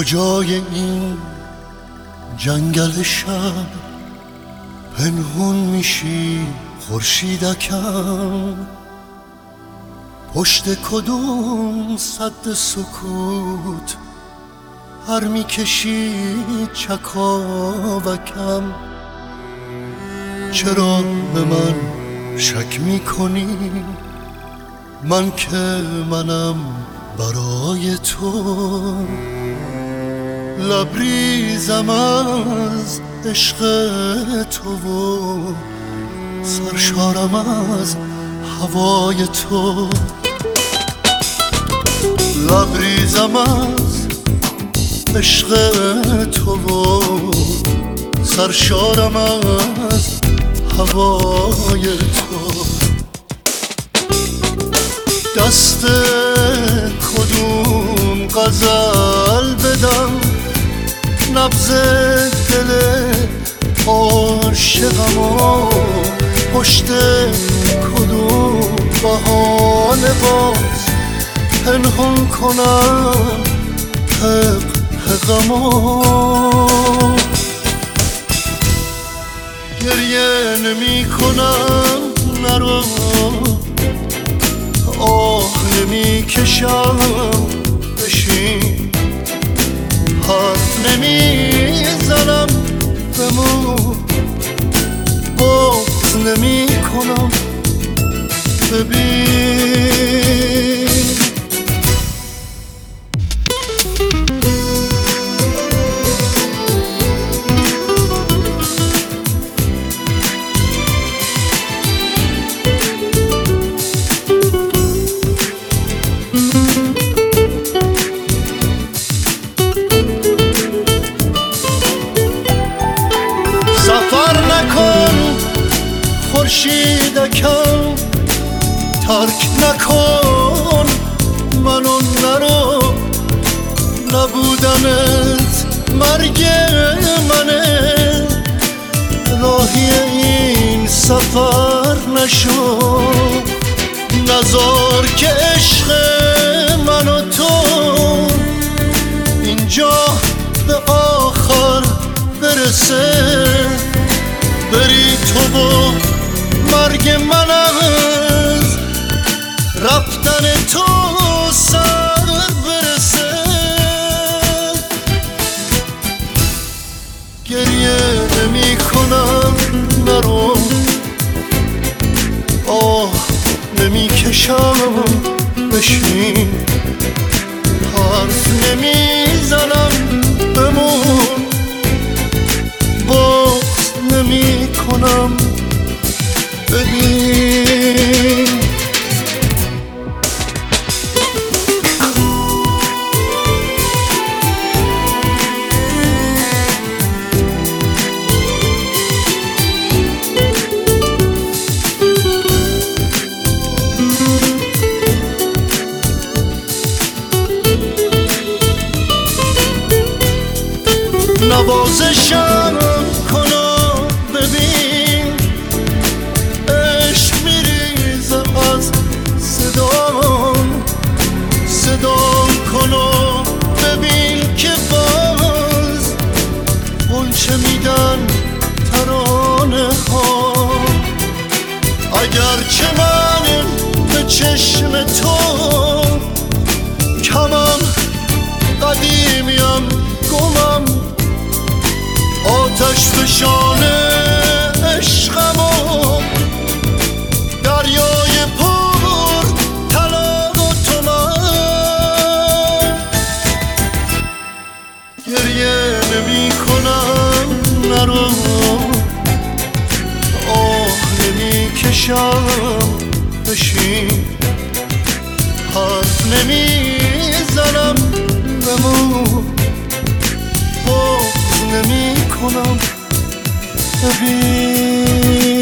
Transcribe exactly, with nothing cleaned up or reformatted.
کجای این جنگل شب پنهون میشی خورشیدکم؟ پشت کدوم سد سکوت هر میکشی چکاوکم؟ چرا به من شک میکنی من که منم برای تو؟ لبریزم از عشق تو و سرشارم از هوای تو. لبریزم از عشق تو و سرشارم از هوای تو. دست کدوم غزل بدم نبض دل عاشقمو؟ پشت کدوم بهانه باز پنهان کنم حق حقمو؟ گریه نمی کنم نرو، آه نمی کشم بشین، حرف نمی زنم بمون، بغض نمی کنم ببین. سفر نکن خورشیدکم، ترک نکن منو نرو، نبودنت مرگ منه، راهی این سفر نشو، نذار که عشق من و تو اینجا به آخر برسه، بری تو و مرگ من از رفتن تو سر برسه. گریه نمی کنم نرو، آه نمی کشم بشین، حرف نمی زنم بمون، بغض نمی کنم ببین. نوازشم کنو ببین، عشق میریزه از صدام، صدام کنو ببین که باز غنچه میدن ترانه ها. اگرچه من به چشم تو کمم، قدیمیم گمم، آتش فشان عشقمو دریای پر طلا و تومن. گریه نمی کنم نرو، آه نمی کشم بشین، حرف نمی زنم بمون، نمی کنم ببین.